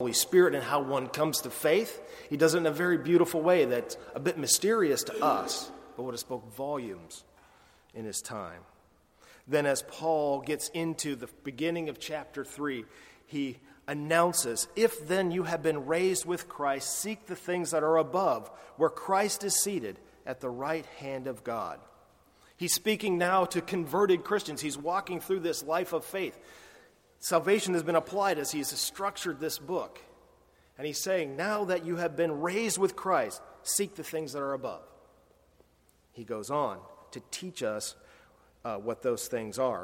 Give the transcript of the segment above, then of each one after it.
Holy Spirit and how one comes to faith. He does it in a very beautiful way that's a bit mysterious to us, but would have spoke volumes in his time. Then as Paul gets into the beginning of chapter 3, he announces, "If then you have been raised with Christ, seek the things that are above, where Christ is seated at the right hand of God." He's speaking now to converted Christians. He's walking through this life of faith. Salvation has been applied as he's structured this book. And he's saying, now that you have been raised with Christ, seek the things that are above. He goes on to teach us what those things are.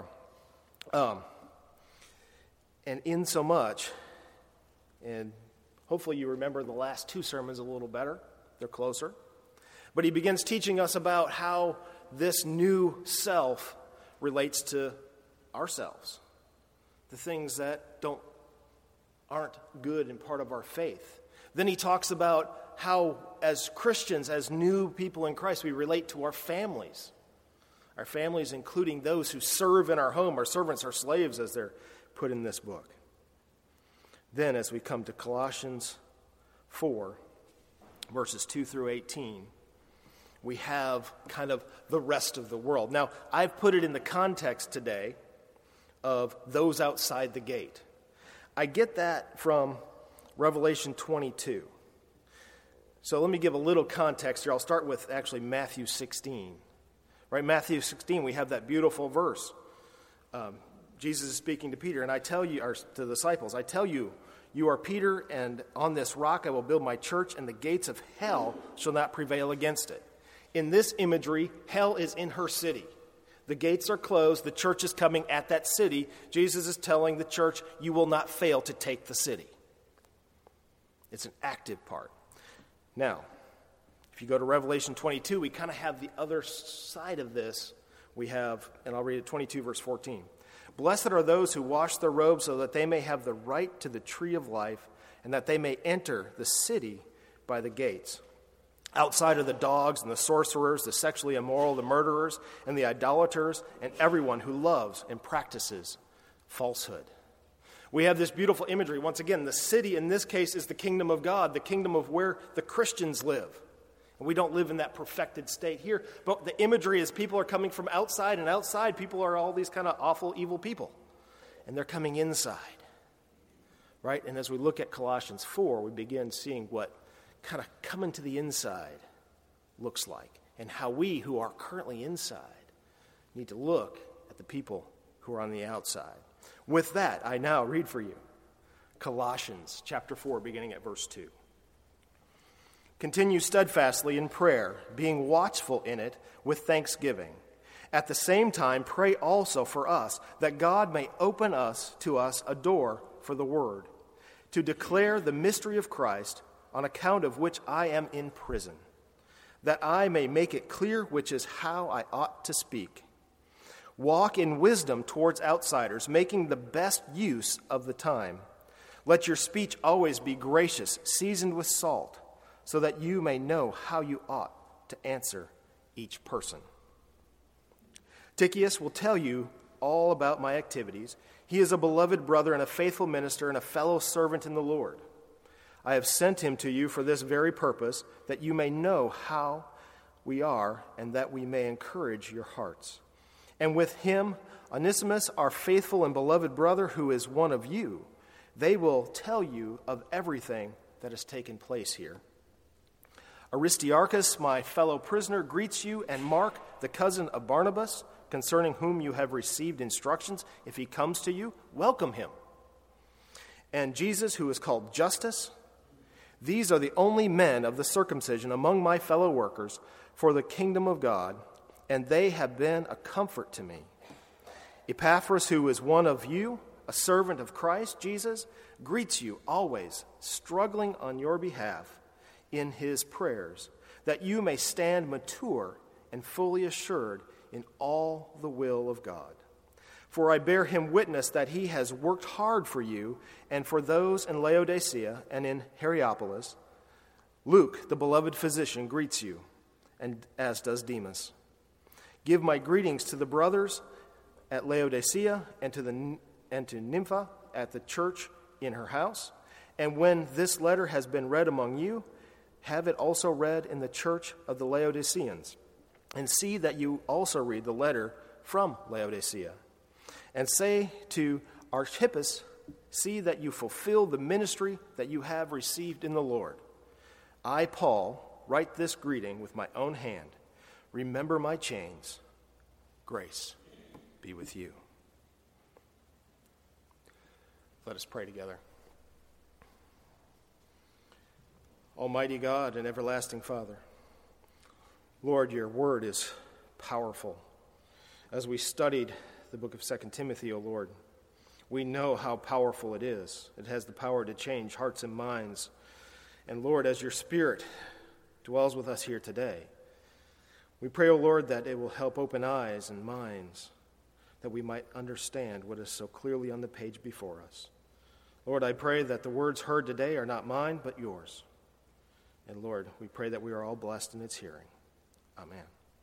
And in so much, and hopefully you remember the last two sermons a little better. They're closer. But he begins teaching us about how this new self relates to ourselves. The things that aren't good and part of our faith. Then he talks about how, as Christians, as new people in Christ, we relate to our families. Our families, including those who serve in our home, our servants, our slaves, as they're put in this book. Then, as we come to Colossians 4, verses 2 through 18, we have kind of the rest of the world. Now, I've put it in the context today of those outside the gate. I get that from Revelation 22. So let me give a little context here. I'll start with actually Matthew 16. Right, Matthew 16, we have that beautiful verse. Jesus is speaking to Peter, and I tell you, or to the disciples, I tell you, you are Peter, and on this rock I will build my church, and the gates of hell shall not prevail against it. In this imagery, hell is in her city. The gates are closed. The church is coming at that city. Jesus is telling the church, you will not fail to take the city. It's an active part. Now, if you go to Revelation 22, we kind of have the other side of this. We have, and I'll read it, 22 verse 14. Blessed are those who wash their robes so that they may have the right to the tree of life and that they may enter the city by the gates. Outside are the dogs and the sorcerers, the sexually immoral, the murderers, and the idolaters, and everyone who loves and practices falsehood. We have this beautiful imagery. Once again, the city in this case is the kingdom of God, the kingdom of where the Christians live. And we don't live in that perfected state here. But the imagery is people are coming from outside, and outside people are all these kind of awful, evil people. And they're coming inside. Right? And as we look at Colossians 4, we begin seeing what kind of coming to the inside looks like, and how we who are currently inside need to look at the people who are on the outside. With that, I now read for you Colossians chapter 4, beginning at verse 2. Continue steadfastly in prayer, being watchful in it with thanksgiving. At the same time, pray also for us, that God may open to us a door for the word, to declare the mystery of Christ, on account of which I am in prison, that I may make it clear which is how I ought to speak. Walk in wisdom towards outsiders, making the best use of the time. Let your speech always be gracious, seasoned with salt, so that you may know how you ought to answer each person. Tychicus will tell you all about my activities. He is a beloved brother and a faithful minister and a fellow servant in the Lord. I have sent him to you for this very purpose, that you may know how we are and that we may encourage your hearts. And with him, Onesimus, our faithful and beloved brother, who is one of you, they will tell you of everything that has taken place here. Aristarchus, my fellow prisoner, greets you, and Mark, the cousin of Barnabas, concerning whom you have received instructions. If he comes to you, welcome him. And Jesus, who is called Justus. These are the only men of the circumcision among my fellow workers for the kingdom of God, and they have been a comfort to me. Epaphras, who is one of you, a servant of Christ Jesus, greets you always, struggling on your behalf in his prayers, that you may stand mature and fully assured in all the will of God. For I bear him witness that he has worked hard for you and for those in Laodicea and in Hierapolis. Luke, the beloved physician, greets you, and as does Demas. Give my greetings to the brothers at Laodicea and to Nympha at the church in her house, And when this letter has been read among you, have it also read in the church of the Laodiceans. And see that you also read the letter from Laodicea. And say to Archippus, see that you fulfill the ministry that you have received in the Lord. I, Paul, write this greeting with my own hand. Remember my chains. Grace be with you. Let us pray together. Almighty God and everlasting Father, Lord, your word is powerful. As we studied the book of 2 Timothy, O Lord, we know how powerful it is. It has the power to change hearts and minds. And Lord, as your Spirit dwells with us here today, we pray, O Lord, that it will help open eyes and minds, that we might understand what is so clearly on the page before us. Lord, I pray that the words heard today are not mine, but yours. And Lord, we pray that we are all blessed in its hearing. Amen.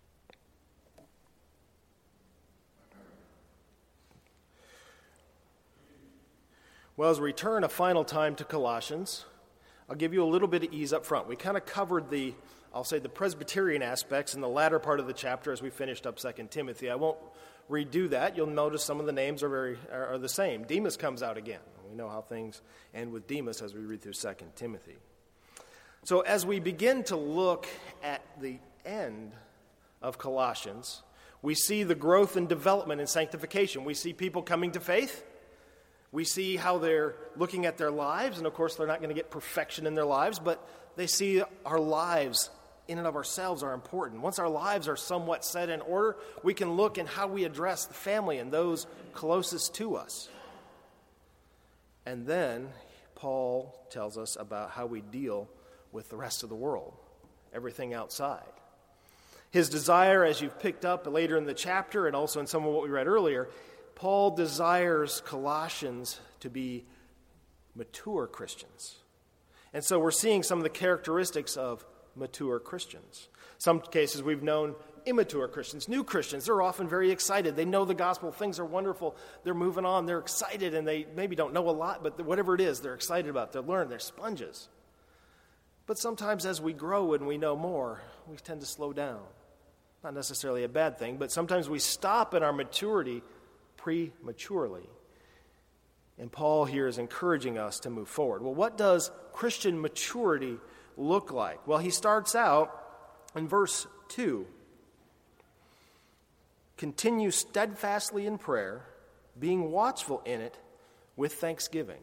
Well, as we return a final time to Colossians, I'll give you a little bit of ease up front. We kind of covered the Presbyterian aspects in the latter part of the chapter as we finished up 2 Timothy. I won't redo that. You'll notice some of the names are the same. Demas comes out again. We know how things end with Demas as we read through 2 Timothy. So as we begin to look at the end of Colossians, we see the growth and development and sanctification. We see people coming to faith. We see how they're looking at their lives, and of course they're not going to get perfection in their lives, but they see our lives in and of ourselves are important. Once our lives are somewhat set in order, we can look in how we address the family and those closest to us. And then Paul tells us about how we deal with the rest of the world, everything outside. His desire, as you've picked up later in the chapter and also in some of what we read earlier, Paul desires Colossians to be mature Christians. And so we're seeing some of the characteristics of mature Christians. Some cases we've known immature Christians, new Christians. They're often very excited. They know the gospel. Things are wonderful. They're moving on. They're excited, and they maybe don't know a lot, but whatever it is, they're excited about. They're learning. They're sponges. But sometimes as we grow and we know more, we tend to slow down. Not necessarily a bad thing, but sometimes we stop in our maturity prematurely. And Paul here is encouraging us to move forward. Well, what does Christian maturity look like? Well, he starts out in verse 2. Continue steadfastly in prayer, being watchful in it with thanksgiving.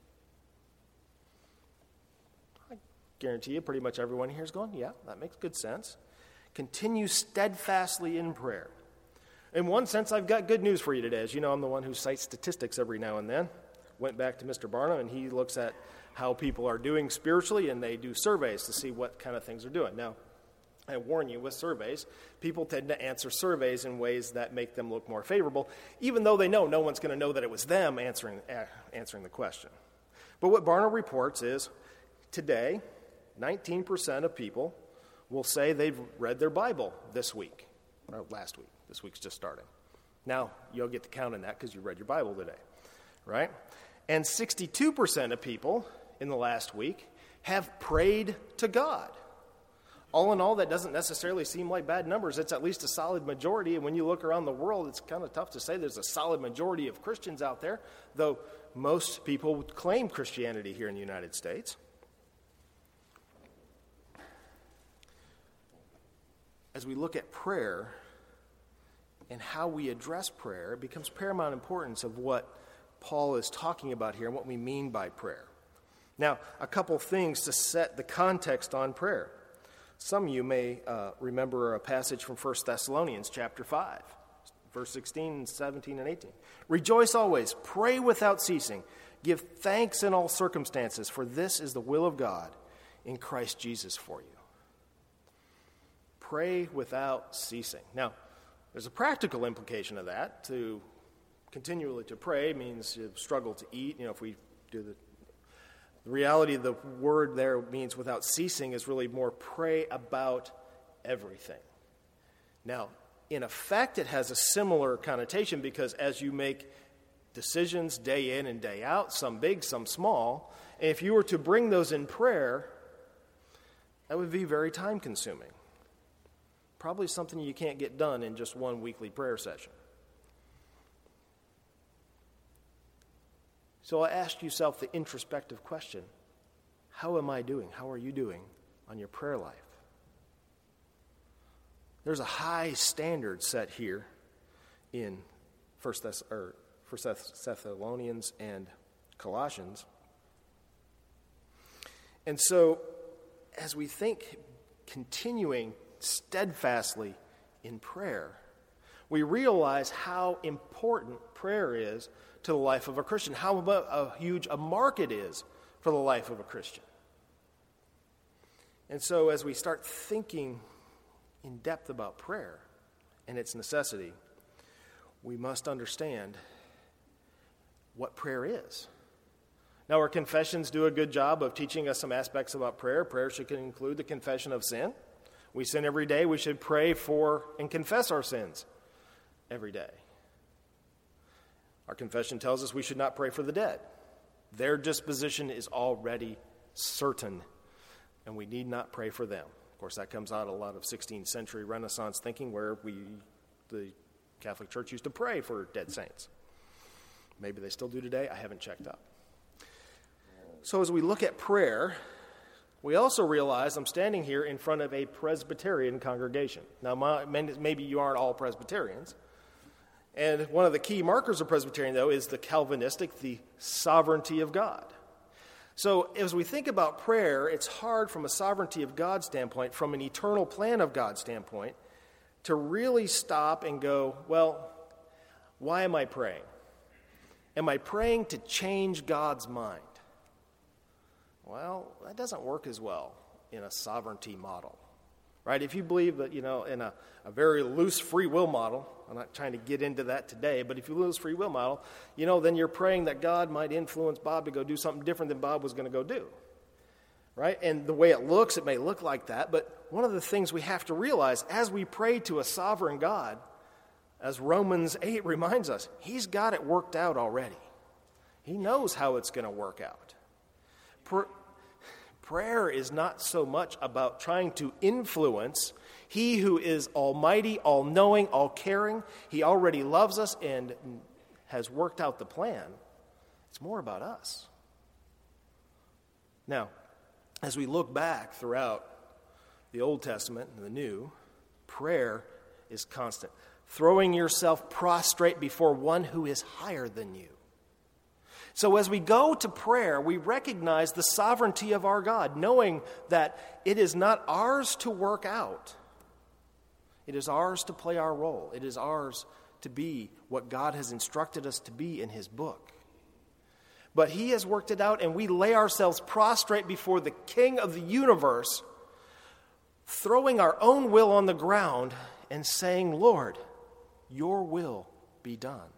I guarantee you pretty much everyone here is going, yeah, that makes good sense. Continue steadfastly in prayer. In one sense, I've got good news for you today. As you know, I'm the one who cites statistics every now and then. Went back to Mr. Barnum, and he looks at how people are doing spiritually, and they do surveys to see what kind of things they're doing. Now, I warn you, with surveys, people tend to answer surveys in ways that make them look more favorable, even though they know no one's going to know that it was them answering the question. But what Barnum reports is, today, 19% of people will say they've read their Bible this week, or last week. This week's just starting. Now, you'll get to count on that because you read your Bible today, right? And 62% of people in the last week have prayed to God. All in all, that doesn't necessarily seem like bad numbers. It's at least a solid majority. And when you look around the world, it's kind of tough to say there's a solid majority of Christians out there, though most people would claim Christianity here in the United States. As we look at prayer and how we address prayer, it becomes paramount importance of what Paul is talking about here and what we mean by prayer. Now, a couple things to set the context on prayer. Some of you may remember a passage from 1 Thessalonians chapter 5, verse 16, 17, and 18. Rejoice always, pray without ceasing, give thanks in all circumstances, for this is the will of God in Christ Jesus for you. Pray without ceasing. Now, there's a practical implication of that. To continually to pray means you struggle to eat. If we do the reality of the word there means without ceasing is really more pray about everything. Now, in effect, it has a similar connotation because as you make decisions day in and day out, some big, some small, And if you were to bring those in prayer, that would be very time-consuming. Probably something you can't get done in just one weekly prayer session. So ask yourself the introspective question, how am I doing? How are you doing on your prayer life? There's a high standard set here in 1 Thessalonians and Colossians. And so, as we think continuing steadfastly in prayer, we realize how important prayer is to the life of a Christian, how huge a mark it is for the life of a Christian. And so, as we start thinking in depth about prayer and its necessity, we must understand what prayer is. Now, our confessions do a good job of teaching us some aspects about prayer. Prayer should include the confession of sin. We sin every day. We should pray for and confess our sins every day. Our confession tells us we should not pray for the dead. Their disposition is already certain, and we need not pray for them. Of course, that comes out of a lot of 16th century Renaissance thinking where the Catholic Church used to pray for dead saints. Maybe they still do today. I haven't checked up. So as we look at prayer, we also realize I'm standing here in front of a Presbyterian congregation. Now, maybe you aren't all Presbyterians. And one of the key markers of Presbyterian, though, is the Calvinistic, the sovereignty of God. So as we think about prayer, it's hard from a sovereignty of God standpoint, from an eternal plan of God standpoint, to really stop and go, well, why am I praying? Am I praying to change God's mind? Well, that doesn't work as well in a sovereignty model, right? If you believe that, in a very loose free will model, I'm not trying to get into that today, but if you lose free will model, then you're praying that God might influence Bob to go do something different than Bob was going to go do, right? And the way it looks, it may look like that, but one of the things we have to realize as we pray to a sovereign God, as Romans 8 reminds us, he's got it worked out already. He knows how it's going to work out. Prayer is not so much about trying to influence He who is almighty, all-knowing, all-caring. He already loves us and has worked out the plan. It's more about us. Now, as we look back throughout the Old Testament and the New, prayer is constant. Throwing yourself prostrate before one who is higher than you. So as we go to prayer, we recognize the sovereignty of our God, knowing that it is not ours to work out. It is ours to play our role. It is ours to be what God has instructed us to be in His book. But He has worked it out, and we lay ourselves prostrate before the King of the universe, throwing our own will on the ground and saying, Lord, your will be done.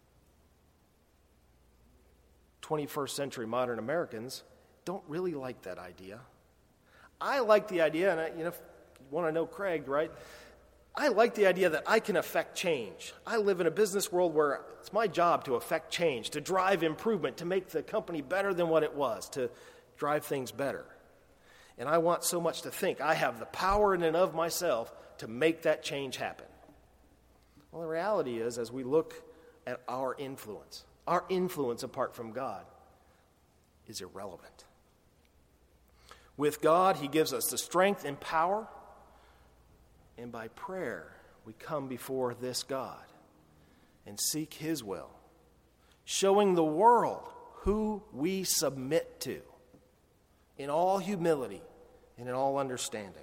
21st century modern Americans don't really like that idea. I like the idea, and if you want to know Craig, right? I like the idea that I can affect change. I live in a business world where it's my job to affect change, to drive improvement, to make the company better than what it was, to drive things better. And I want so much to think I have the power in and of myself to make that change happen. Well, the reality is, as we look at our influence apart from God is irrelevant. With God, He gives us the strength and power, and by prayer, we come before this God and seek His will, showing the world who we submit to in all humility and in all understanding.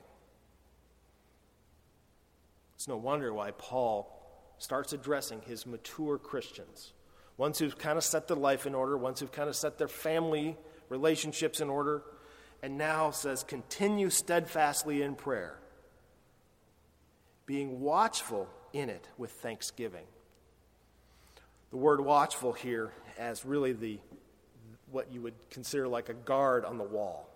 It's no wonder why Paul starts addressing his mature Christians, ones who've kind of set their life in order, ones who've kind of set their family relationships in order, and now says, continue steadfastly in prayer, being watchful in it with thanksgiving. The word watchful here as really what you would consider like a guard on the wall.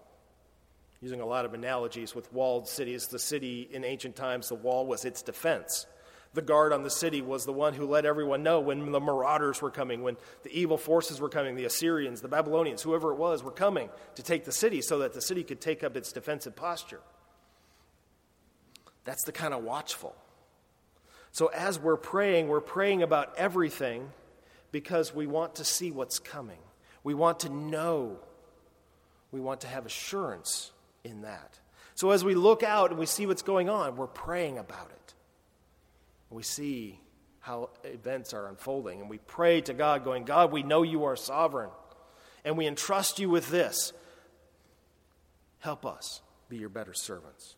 Using a lot of analogies with walled cities. The city in ancient times, the wall was its defense. The guard on the city was the one who let everyone know when the marauders were coming, when the evil forces were coming, the Assyrians, the Babylonians, whoever it was, were coming to take the city so that the city could take up its defensive posture. That's the kind of watchful. So as we're praying about everything because we want to see what's coming. We want to know. We want to have assurance in that. So as we look out and we see what's going on, we're praying about it. We see how events are unfolding, and we pray to God, going, God, we know you are sovereign, and we entrust you with this. Help us be your better servants.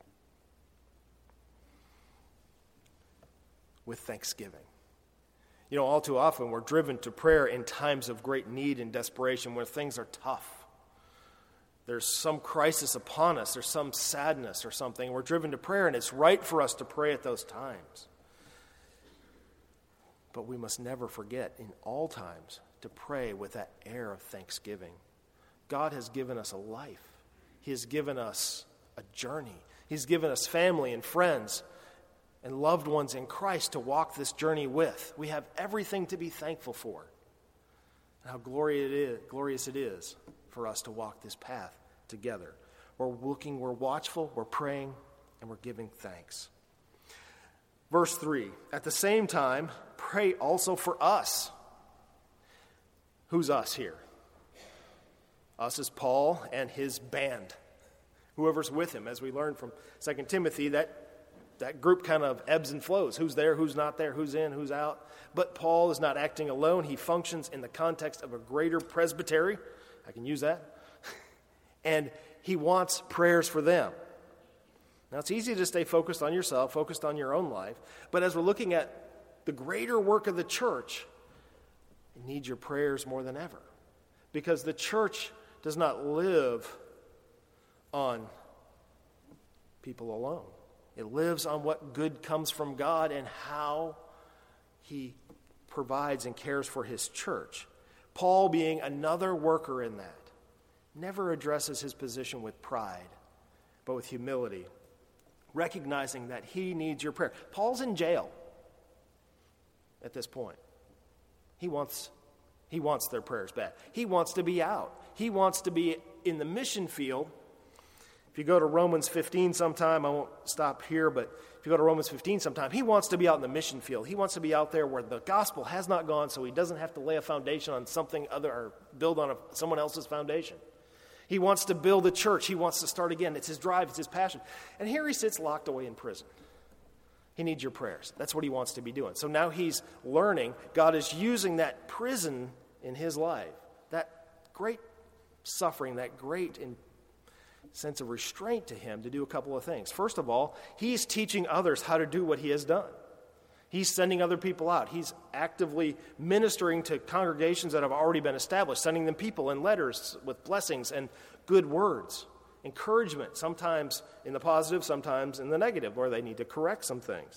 With thanksgiving. You know, all too often we're driven to prayer in times of great need and desperation where things are tough. There's some crisis upon us, there's some sadness or something. We're driven to prayer, and it's right for us to pray at those times. But we must never forget in all times to pray with that air of thanksgiving. God has given us a life. He has given us a journey. He's given us family and friends and loved ones in Christ to walk this journey with. We have everything to be thankful for. And how glorious it is for us to walk this path together. We're looking, we're watchful, we're praying, and we're giving thanks. Verse 3, at the same time, pray also for us. Who's us here? Us is Paul and his band. Whoever's with him, as we learned from 2 Timothy, that group kind of ebbs and flows. Who's there, who's not there, who's in, who's out. But Paul is not acting alone. He functions in the context of a greater presbytery. I can use that. And he wants prayers for them. Now, it's easy to stay focused on yourself, focused on your own life. But as we're looking at the greater work of the church, it needs your prayers more than ever. Because the church does not live on people alone. It lives on what good comes from God and how he provides and cares for his church. Paul, being another worker in that, never addresses his position with pride, but with humility, recognizing that he needs your prayer. Paul's in jail at this point. He wants their prayers back. He wants to be out. He wants to be in the mission field. If you go to Romans 15 sometime, I won't stop here, but if you go to Romans 15 sometime, he wants to be out in the mission field. He wants to be out there where the gospel has not gone, so he doesn't have to lay a foundation on something other or build on someone else's foundation. He wants to build a church. He wants to start again. It's his drive. It's his passion. And here he sits locked away in prison. He needs your prayers. That's what he wants to be doing. So now he's learning. God is using that prison in his life, that great suffering, that great sense of restraint to him to do a couple of things. First of all, he's teaching others how to do what he has done. He's sending other people out. He's actively ministering to congregations that have already been established, sending them people and letters with blessings and good words, encouragement, sometimes in the positive, sometimes in the negative, where they need to correct some things.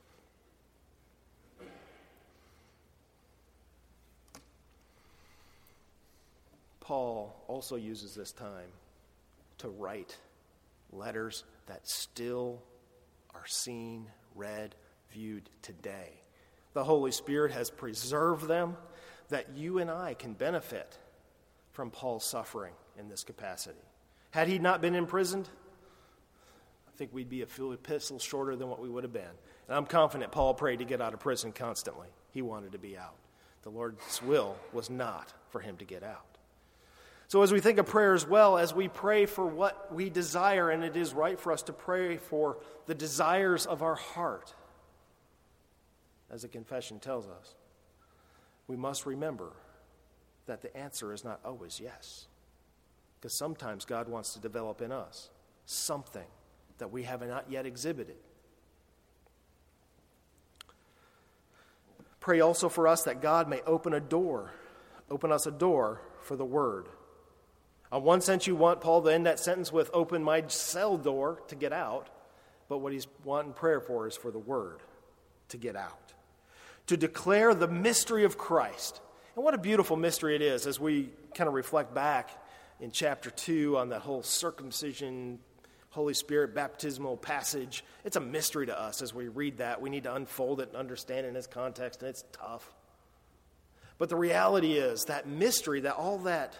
Paul also uses this time to write letters that still are seen, read, viewed today. The Holy Spirit has preserved them that you and I can benefit from Paul's suffering in this capacity. Had he not been imprisoned, I think we'd be a few epistles shorter than what we would have been. And I'm confident Paul prayed to get out of prison constantly. He wanted to be out. The Lord's will was not for him to get out. So as we think of prayer as well, as we pray for what we desire, and it is right for us to pray for the desires of our heart, as the confession tells us, we must remember that the answer is not always yes. Because sometimes God wants to develop in us something that we have not yet exhibited. Pray also for us that God may open us a door for the word. On one sense, you want Paul to end that sentence with, open my cell door to get out. But what he's wanting prayer for is for the word to get out. To declare the mystery of Christ. And what a beautiful mystery it is as we kind of reflect back in chapter 2 on that whole circumcision Holy Spirit baptismal passage. It's a mystery to us as we read that. We need to unfold it and understand it in its context, and it's tough. But the reality is that mystery, that all that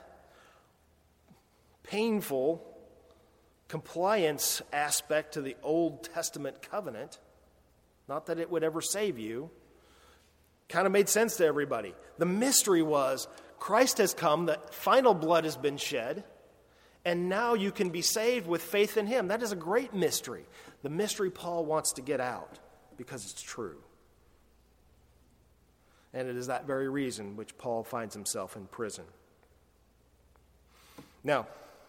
painful compliance aspect to the Old Testament covenant, not that it would ever save you, kind of made sense to everybody. The mystery was Christ has come, the final blood has been shed, and now you can be saved with faith in him. That is a great mystery. The mystery Paul wants to get out because it's true. And it is that very reason which Paul finds himself in prison. Now,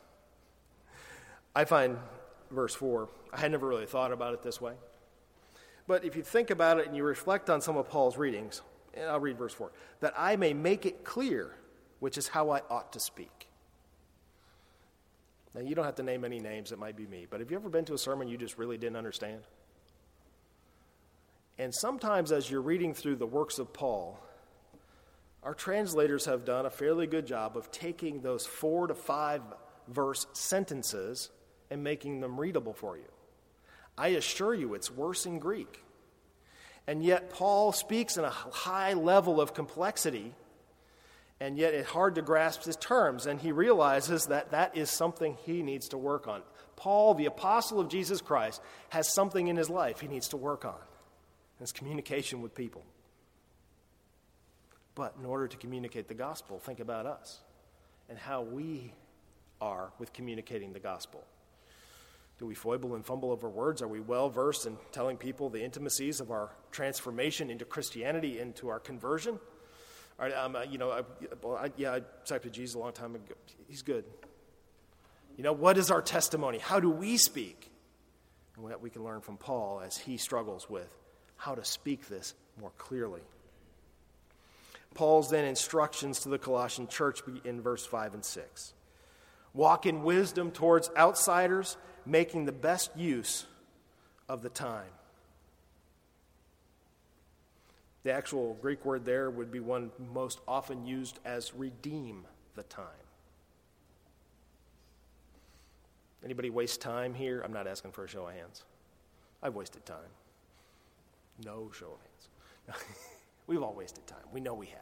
I find verse 4, I had never really thought about it this way. But if you think about it and you reflect on some of Paul's readings, and I'll read verse 4, that I may make it clear, which is how I ought to speak. Now, you don't have to name any names, it might be me, but have you ever been to a sermon you just really didn't understand? And sometimes as you're reading through the works of Paul, our translators have done a fairly good job of taking those 4 to 5 verse sentences and making them readable for you. I assure you it's worse in Greek. And yet Paul speaks in a high level of complexity, and yet it's hard to grasp his terms, and he realizes that that is something he needs to work on. Paul, the apostle of Jesus Christ, has something in his life he needs to work on. His communication with people. But in order to communicate the gospel, think about us and how we are with communicating the gospel. Do we foible and fumble over words? Are we well versed in telling people the intimacies of our transformation into Christianity, into our conversion? I accepted Jesus a long time ago. He's good. What is our testimony? How do we speak? And what we can learn from Paul as he struggles with how to speak this more clearly. Paul's then instructions to the Colossian church in verse 5 and 6. Walk in wisdom towards outsiders, making the best use of the time. The actual Greek word there would be one most often used as redeem the time. Anybody waste time here? I'm not asking for a show of hands. I've wasted time. No show of hands. We've all wasted time. We know we have.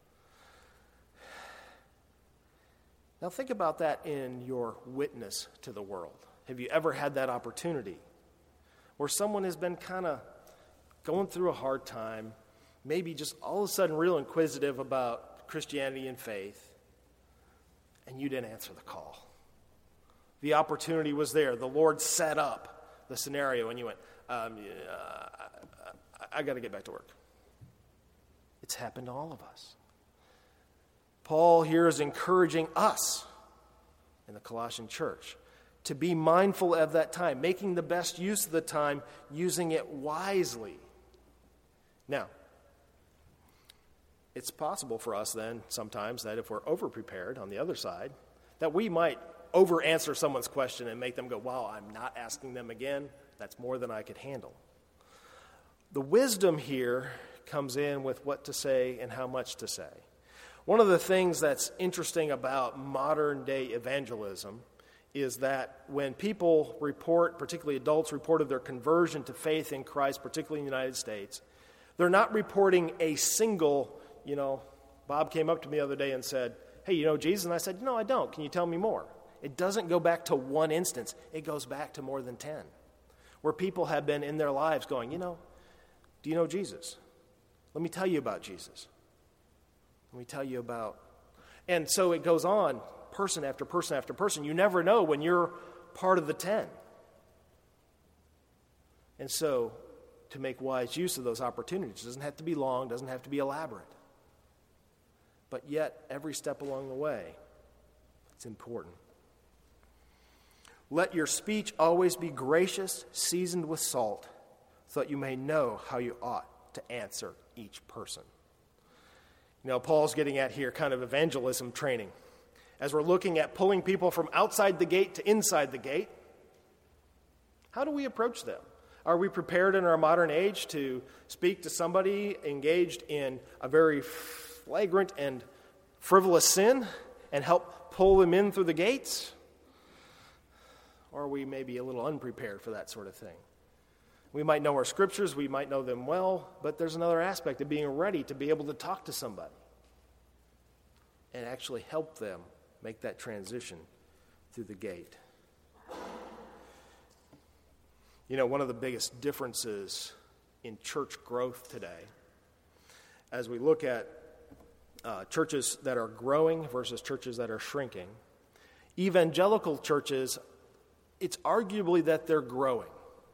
Now think about that in your witness to the world. Have you ever had that opportunity where someone has been kind of going through a hard time, maybe just all of a sudden real inquisitive about Christianity and faith, and you didn't answer the call? The opportunity was there. The Lord set up the scenario, and you went, I got to get back to work. It's happened to all of us. Paul here is encouraging us in the Colossian church to be mindful of that time, making the best use of the time, using it wisely. Now, it's possible for us then sometimes that if we're over-prepared on the other side, that we might over-answer someone's question and make them go, wow, I'm not asking them again. That's more than I could handle. The wisdom here comes in with what to say and how much to say. One of the things that's interesting about modern-day evangelism is that when people report, particularly adults report of their conversion to faith in Christ, particularly in the United States, they're not reporting a single, Bob came up to me the other day and said, hey, you know Jesus? And I said, no, I don't. Can you tell me more? It doesn't go back to one instance. It goes back to more than 10, where people have been in their lives going, do you know Jesus? Let me tell you about Jesus. Let me tell you about... And so it goes on, person after person after person. You never know when you're part of the 10. And so to make wise use of those opportunities, it doesn't have to be long, doesn't have to be elaborate. But yet, every step along the way, it's important. Let your speech always be gracious, seasoned with salt, so that you may know how you ought to answer each person. Paul's getting at here kind of evangelism training. As we're looking at pulling people from outside the gate to inside the gate, how do we approach them? Are we prepared in our modern age to speak to somebody engaged in a very flagrant and frivolous sin and help pull them in through the gates? Or or are we maybe a little unprepared for that sort of thing? We might know our scriptures, we might know them well, but there's another aspect of being ready to be able to talk to somebody and actually help them make that transition through the gate. You know, one of the biggest differences in church growth today, as we look at churches that are growing versus churches that are shrinking, evangelical churches, it's arguably that they're growing.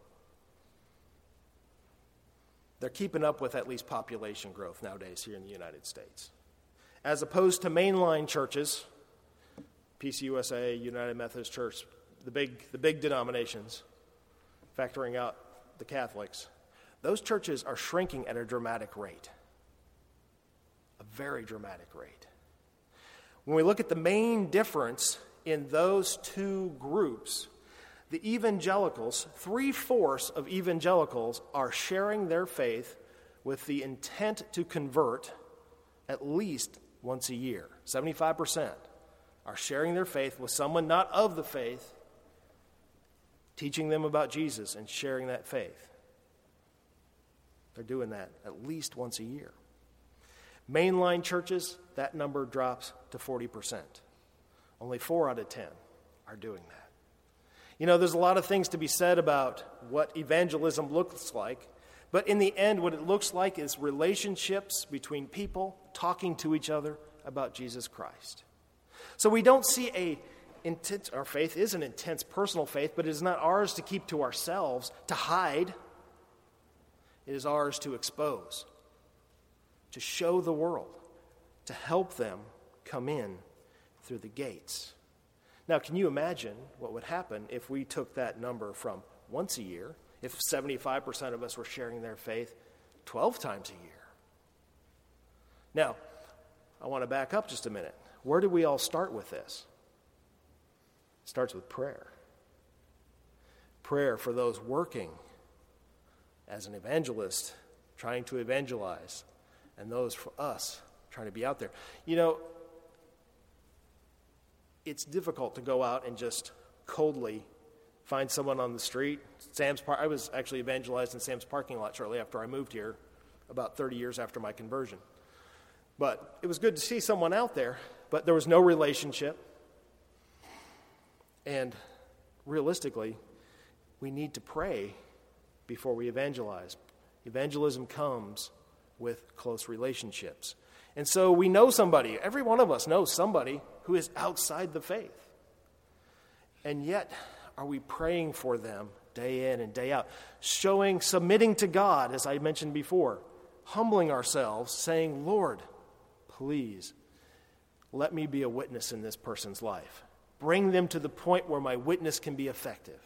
They're keeping up with at least population growth nowadays here in the United States. As opposed to mainline churches, PCUSA, United Methodist Church, the big denominations, factoring out the Catholics, those churches are shrinking at a dramatic rate. A very dramatic rate. When we look at the main difference in those two groups, the evangelicals, 3/4 of evangelicals are sharing their faith with the intent to convert at least once a year. 75% are sharing their faith with someone not of the faith, teaching them about Jesus and sharing that faith. They're doing that at least once a year. Mainline churches, that number drops to 40%. Only 4 out of 10 are doing that. You know, there's a lot of things to be said about what evangelism looks like, but in the end, what it looks like is relationships between people talking to each other about Jesus Christ. So we don't see our faith is an intense personal faith, but it is not ours to keep to ourselves, to hide. It is ours to expose, to show the world, to help them come in through the gates. Now, can you imagine what would happen if we took that number from once a year, if 75% of us were sharing their faith 12 times a year? Now, I want to back up just a minute. Where do we all start with this? It starts with prayer. Prayer for those working as an evangelist, trying to evangelize, and those for us trying to be out there. You know, it's difficult to go out and just coldly find someone on the street. I was actually evangelized in Sam's parking lot shortly after I moved here, about 30 years after my conversion. But it was good to see someone out there, but there was no relationship. And realistically, we need to pray before we evangelize. Evangelism comes with close relationships. And so we know somebody, every one of us knows somebody who is outside the faith. And yet, are we praying for them day in and day out? Submitting to God, as I mentioned before, humbling ourselves, saying, Lord, please, let me be a witness in this person's life. Bring them to the point where my witness can be effective.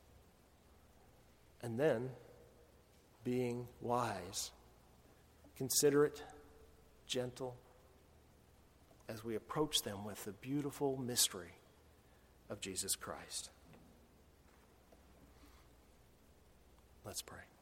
And then, being wise, considerate, gentle, as we approach them with the beautiful mystery of Jesus Christ. Let's pray.